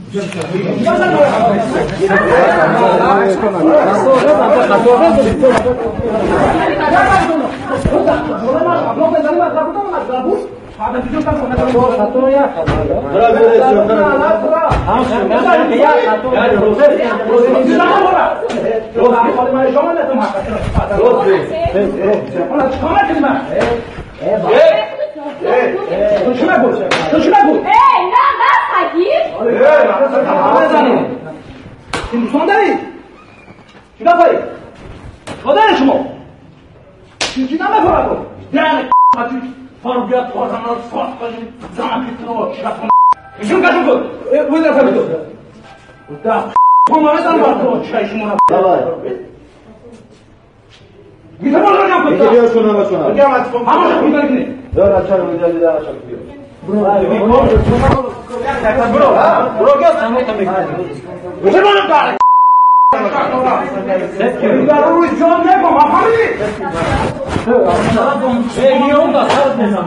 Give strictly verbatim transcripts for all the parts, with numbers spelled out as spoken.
تو چی نگو؟ تو چی نگو؟ ای نه نه تگیر؟ ای بزنیم این دوستان داری؟ چی داری؟ خدای شما چی چی نمیخوره تو؟ دهن مدی فارو بیاد پازم رو ساعت کنیم زمان پیتن رو چی رفتن ایشون کشون کن باید رفتن تو ده تو ما بزن باید تو چی شما رفتن میتونم رو جمع کنید یکی بیا شونه با شونه همه شد میتونی کنید دار اچھا رو میدهی در اچھا بیا برو برو برو گیا سامو تو میکنی بچه منو داره دیگر روی جان نگم آفرینی ای اون دا سرت نزن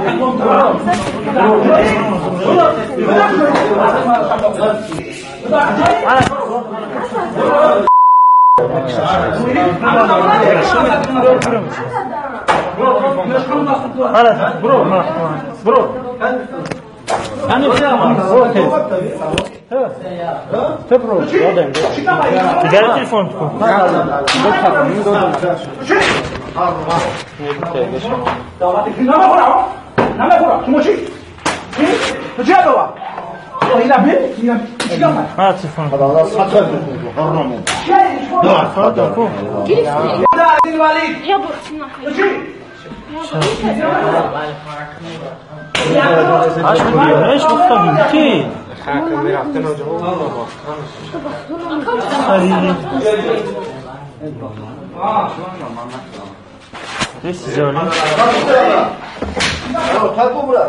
برو برو hani okey te pro odem gel telefon ko davati nama bora nama bora kimochi tu baba ila bi ila chigama ha telefon Allah sakın haram da fada ko da din walid ya bu ايش مختلف كيف حاكم رفتن و جواب الله ليش زولي تاكو برا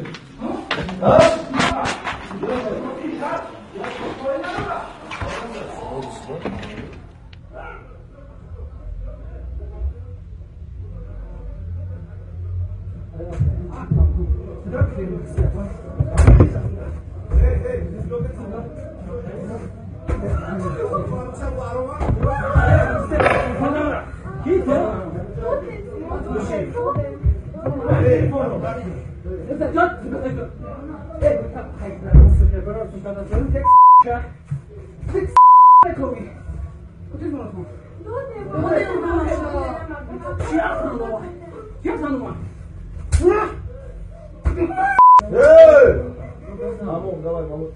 Vamos, давай, vamos.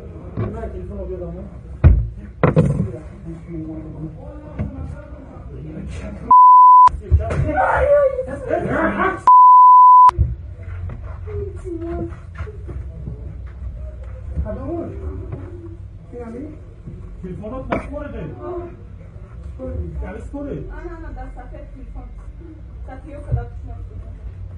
تلفنات مشموله داری؟ جلس کنه؟ نه نه در صفحه تلفن صفحه و کلاکش نکنه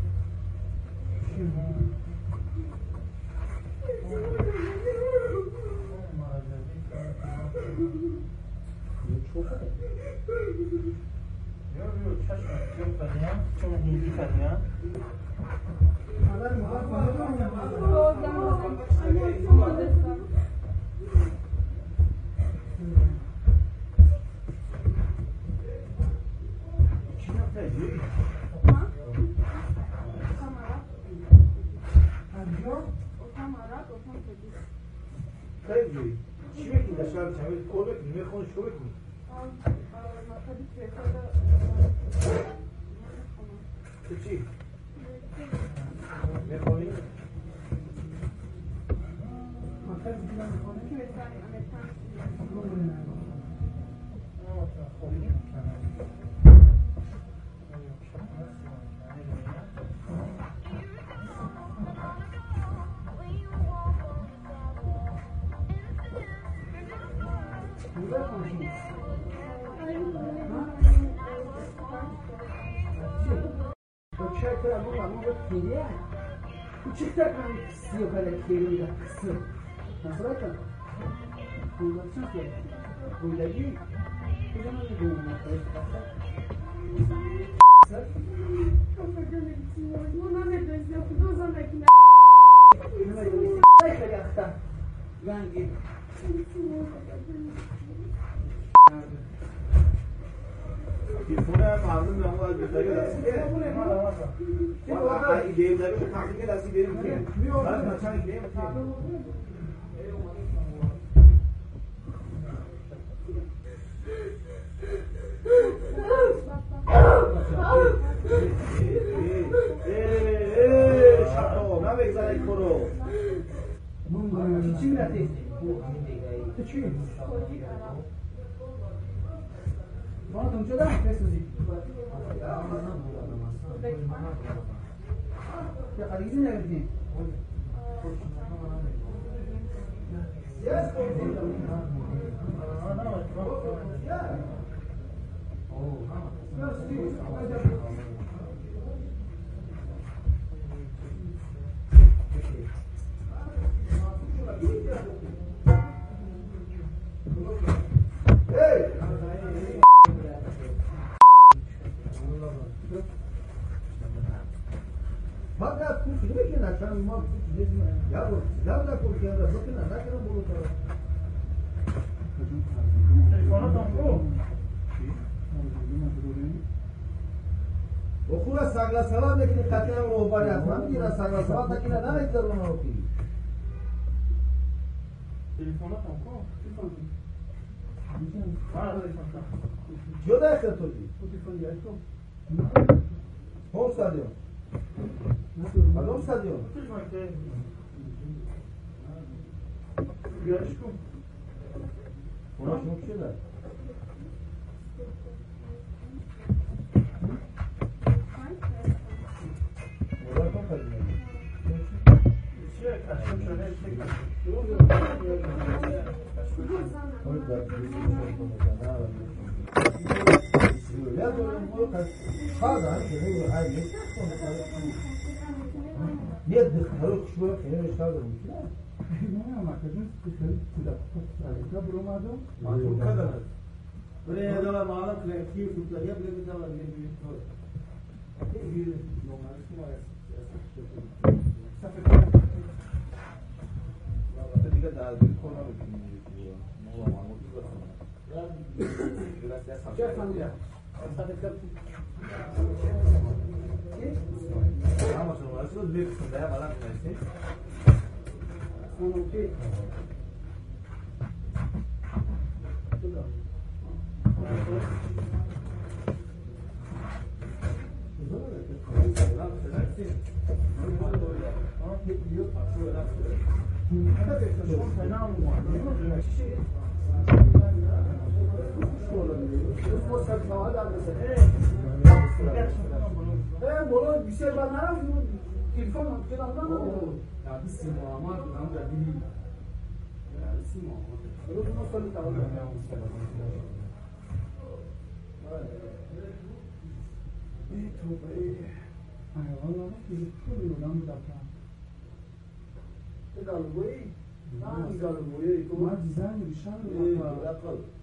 خیلی چی بکنی داشتم چه کار بکنی میخونی چی بکنی تو چی میخونی Küçükte kan istiyor kadar kelimeyle kısır. Nasıl yapalım? Anlatacağız ya. Böyle değil. Bu zaman ne bulunmak lazım? Kapatana gitmiyor. Buna ne benziyor? Bu da sana ki ne? Ne yapıyorsun? رنگی تلفن مردم به ما بهتری است. ما ایده داریم تحقیق دستی بریم که بعد مثلا ایده چی میرتی؟ تو چی؟ ما تون شده بسوزی چه خریزی نگردیم Fakat bu sürekli naklan umak ya bu ya da korkuyor da bakın naklan bulu kara. Telefonu tamam. Okula sagla salam lekin qat'an rohbari asman mira sagla salam takin na ekdar ona oki. Telefonu tamam. Telefonu. Ha, telefonu. Joda ekta toji. Telefonu yasto. Hon sadio. Alon sadio. Görüş mü? Ona şunu şeyler. Moda kapalı. Şey, kaçım şöyle şey. Orada bir şey var. Ya böyle bu kadar fazla şey var. Hayır. Niye dıktarı kuşu kenara çıkardı bu? Ne ama kadın kuşu kuda kuda bulamadı. Masum kadar. Buraya da mağara kreatif tutlar ya bile bir daha bir bir var. Bir normal kim var? Safet. Vallahi diga daha bir konu bakayım. Mola Mahmut var. Ya biraz ya safet. Ya sen ya. Safet kap. Ama sonra nasıl bir kısımda ya bana neyse. Onu ki. Bola bir şey bana telefon telefondan ya bir şey ama ben de değil. Ya Simo. Onu nasıl tamam ya İyi topa iyi. Ay vallahi bir kuru lan da kan. Te dal boy. Lan dal boy. Ma dizayın bir şey var.